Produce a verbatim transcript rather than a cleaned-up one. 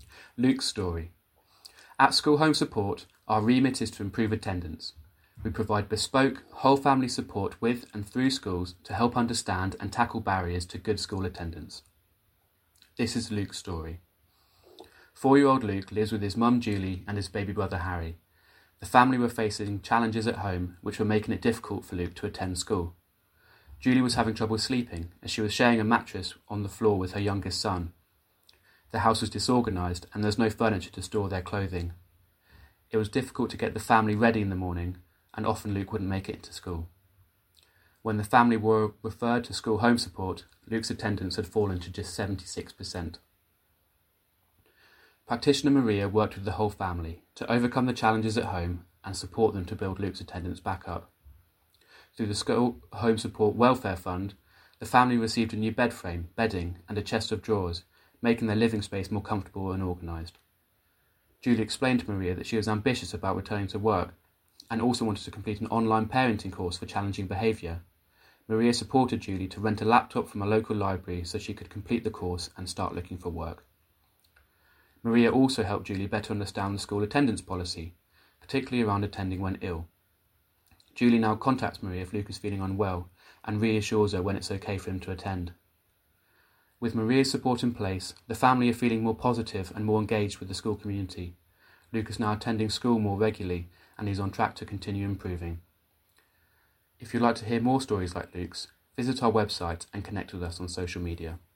Luke's story. At School Home Support, our remit is to improve attendance. We provide bespoke, whole-family support with and through schools to help understand and tackle barriers to good school attendance. This is Luke's story. Four-year-old Luke lives with his mum Julie and his baby brother Harry. The family were facing challenges at home which were making it difficult for Luke to attend school. Julie was having trouble sleeping as she was sharing a mattress on the floor with her youngest son. The house was disorganised and there was no furniture to store their clothing. It was difficult to get the family ready in the morning, and often Luke wouldn't make it to school. When the family were referred to School Home Support, Luke's attendance had fallen to just seventy-six percent. Practitioner Maria worked with the whole family to overcome the challenges at home and support them to build Luke's attendance back up. Through the School Home Support Welfare Fund, the family received a new bed frame, bedding and a chest of drawers, making their living space more comfortable and organised. Julie explained to Maria that she was ambitious about returning to work and also wanted to complete an online parenting course for challenging behaviour. Maria supported Julie to rent a laptop from a local library so she could complete the course and start looking for work. Maria also helped Julie better understand the school attendance policy, particularly around attending when ill. Julie now contacts Maria if Luke is feeling unwell and reassures her when it's okay for him to attend. With Maria's support in place, the family are feeling more positive and more engaged with the school community. Luke is now attending school more regularly and is on track to continue improving. If you'd like to hear more stories like Luke's, visit our website and connect with us on social media.